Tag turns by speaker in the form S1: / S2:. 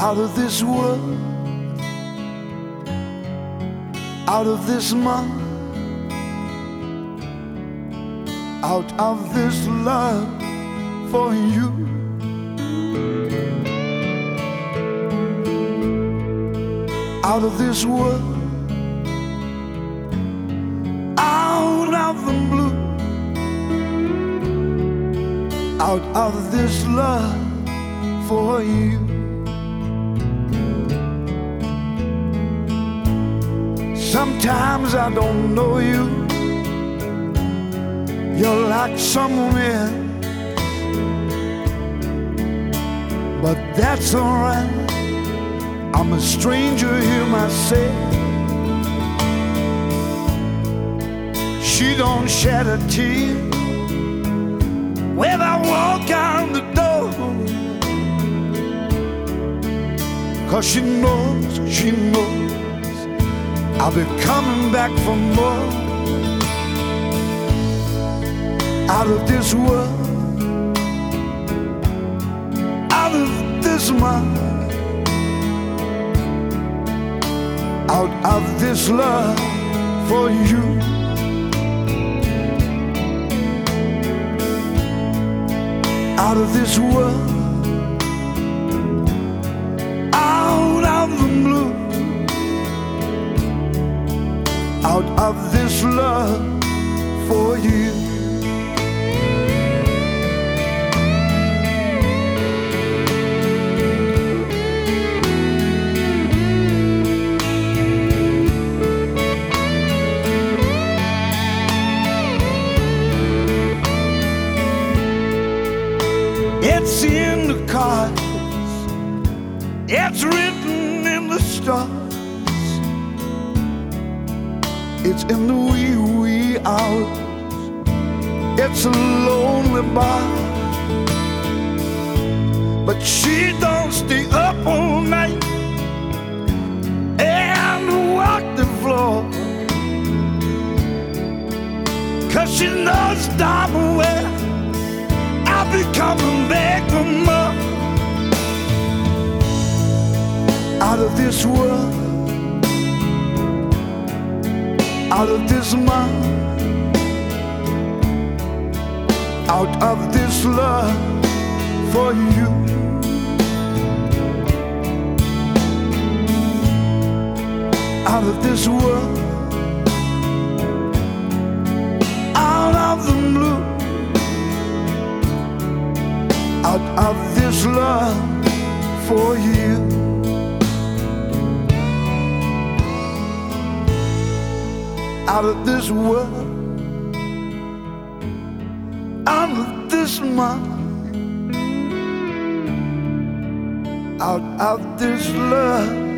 S1: out of this world, out of this mind, out of this love for you. Out of this world, out of the blue, out of this love for you. Sometimes I don't know you, you're like someone else, but that's alright. I'm a stranger here myself. She don't shed a tear when I walk out the door, 'cause she knows I'll be coming back for more. Out of this world, out of this mind, out of this love for you. Out of this world, out of the blue, out of this love for you. It's in the cards, it's written in the stars, it's in the wee hours, it's a lonely bar, but she don't stay up all night and walk the floor, 'cause she knows darn well I'll be coming back for more. Out of this world, out of this mind, out of this love for you. Out of this world, out of the blue, out of this love for you. Out of this world, out of this mind, out of this love